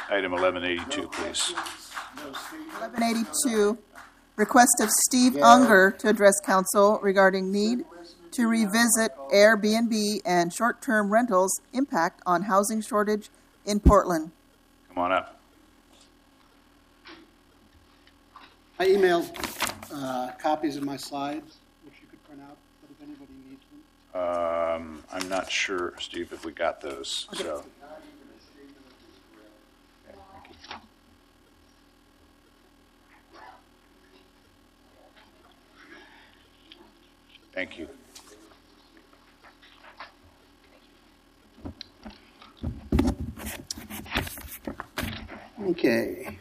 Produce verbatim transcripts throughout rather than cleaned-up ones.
Item eleven eighty-two, please. eleven eighty-two, request of Steve Unger to address council regarding need to revisit Airbnb and short-term rentals impact on housing shortage in Portland. Come on up. I emailed uh, copies of my slides, which you could print out, but if anybody needs them. Um, I'm not sure, Steve, if we got those. Okay. So. Thank you. Okay.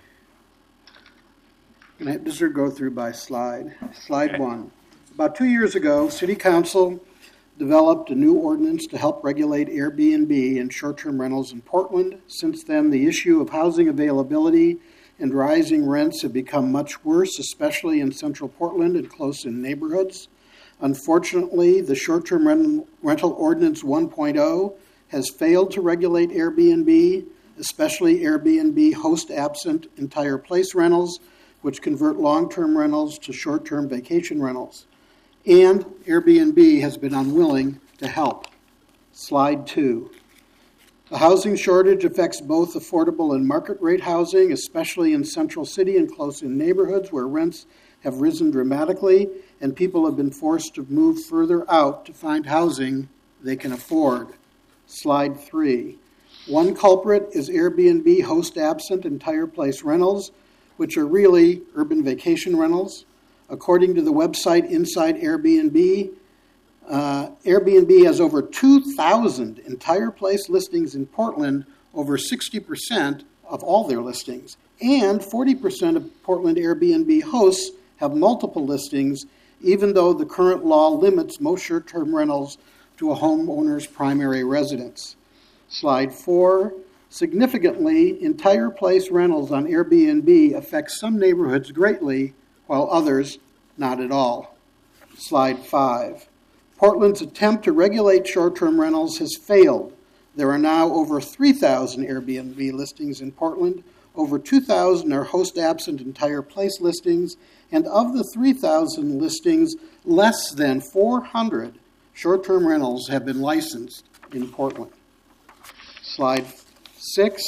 And I just go through by slide. Slide Okay. one. About two years ago, City Council developed a new ordinance to help regulate Airbnb and short-term rentals in Portland. Since then, the issue of housing availability and rising rents have become much worse, especially in central Portland and close-in neighborhoods. Unfortunately, the short-term rent- rental ordinance one point oh has failed to regulate Airbnb, especially Airbnb host-absent entire place rentals, which convert long-term rentals to short-term vacation rentals. And Airbnb has been unwilling to help. Slide two. The housing shortage affects both affordable and market-rate housing, especially in Central City and close-in neighborhoods where rents have risen dramatically and people have been forced to move further out to find housing they can afford. Slide three. One culprit is Airbnb host-absent entire place rentals, which are really urban vacation rentals. According to the website Inside Airbnb, uh, Airbnb has over two thousand entire place listings in Portland, over sixty percent of all their listings. And forty percent of Portland Airbnb hosts have multiple listings, even though the current law limits most short-term rentals to a homeowner's primary residence. Slide four. Significantly, entire place rentals on Airbnb affect some neighborhoods greatly, while others not at all. Slide five. Portland's attempt to regulate short-term rentals has failed. There are now over three thousand Airbnb listings in Portland. Over two thousand are host-absent entire place listings, and of the three thousand listings, less than four hundred short-term rentals have been licensed in Portland. Slide six.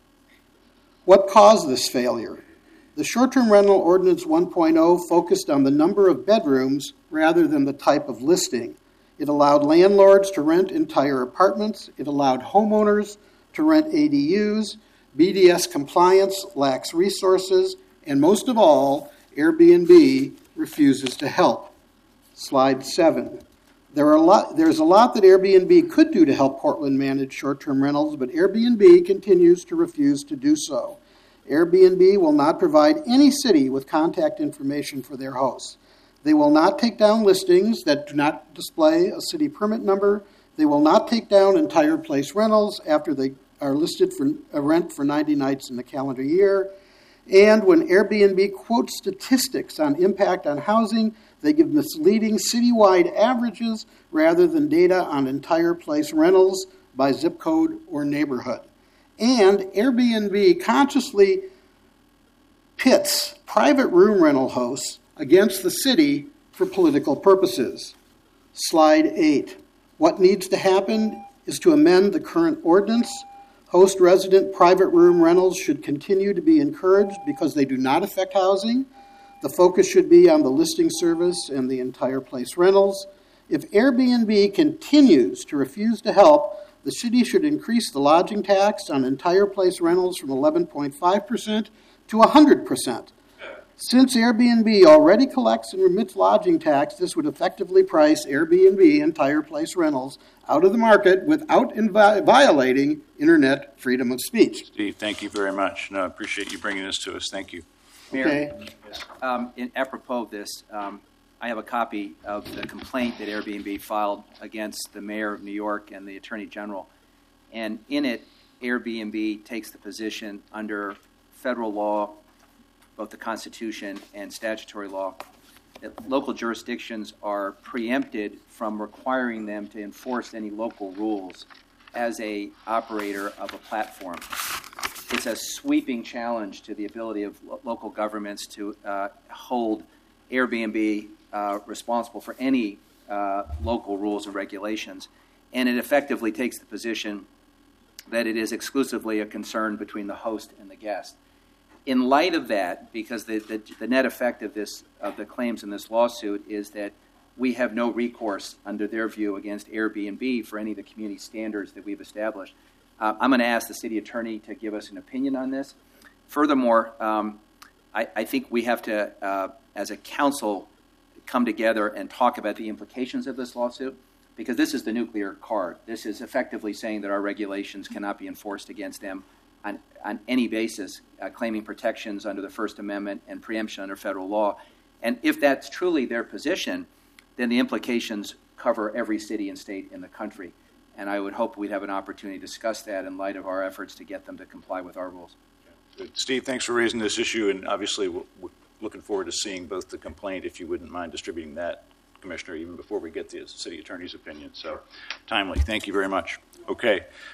What caused this failure? The short-term rental ordinance one point oh focused on the number of bedrooms rather than the type of listing. It allowed landlords to rent entire apartments. It allowed homeowners to rent A D Us. B D S compliance lacks resources. And most of all, Airbnb refuses to help. Slide seven. There are a lot, there's a lot that Airbnb could do to help Portland manage short-term rentals, but Airbnb continues to refuse to do so. Airbnb will not provide any city with contact information for their hosts. They will not take down listings that do not display a city permit number. They will not take down entire place rentals after they are listed for a rent for ninety nights in the calendar year. And when Airbnb quotes statistics on impact on housing, they give misleading citywide averages rather than data on entire place rentals by zip code or neighborhood. And Airbnb consciously pits private room rental hosts against the city for political purposes. Slide eight. What needs to happen is to amend the current ordinance. Host-resident private room rentals should continue to be encouraged because they do not affect housing. The focus should be on the listing service and the entire place rentals. If Airbnb continues to refuse to help, the city should increase the lodging tax on entire place rentals from eleven point five percent to one hundred percent. Since Airbnb already collects and remits lodging tax, this would effectively price Airbnb entire place rentals out of the market without invi- violating internet freedom of speech. Steve, thank you very much. No, I appreciate you bringing this to us. Thank you. Mayor, Okay. um, in apropos of this, um, I have a copy of the complaint that Airbnb filed against the mayor of New York and the attorney general. And in it, Airbnb takes the position under federal law, both the Constitution and statutory law, that local jurisdictions are preempted from requiring them to enforce any local rules as a operator of a platform. it's a sweeping challenge to the ability of lo- local governments to uh, hold Airbnb uh, responsible for any uh, local rules and regulations. And it effectively takes the position that it is exclusively a concern between the host and the guest. In light of that, because the, the, the net effect of this of the claims in this lawsuit is that we have no recourse under their view against Airbnb for any of the community standards that we've established. Uh, I'm going to ask the city attorney to give us an opinion on this. Furthermore, um, I, I think we have to, uh, as a council, come together and talk about the implications of this lawsuit, because this is the nuclear card. This is effectively saying that our regulations cannot be enforced against them on, on any basis, uh, claiming protections under the First Amendment and preemption under federal law. And if that's truly their position, then the implications cover every city and state in the country. And I would hope we'd have an opportunity to discuss that in light of our efforts to get them to comply with our rules. Good. Steve, thanks for raising this issue, and obviously we're we're looking forward to seeing both the complaint, if you wouldn't mind distributing that, Commissioner, even before we get the city attorney's opinion. So timely. Thank you very much. Okay.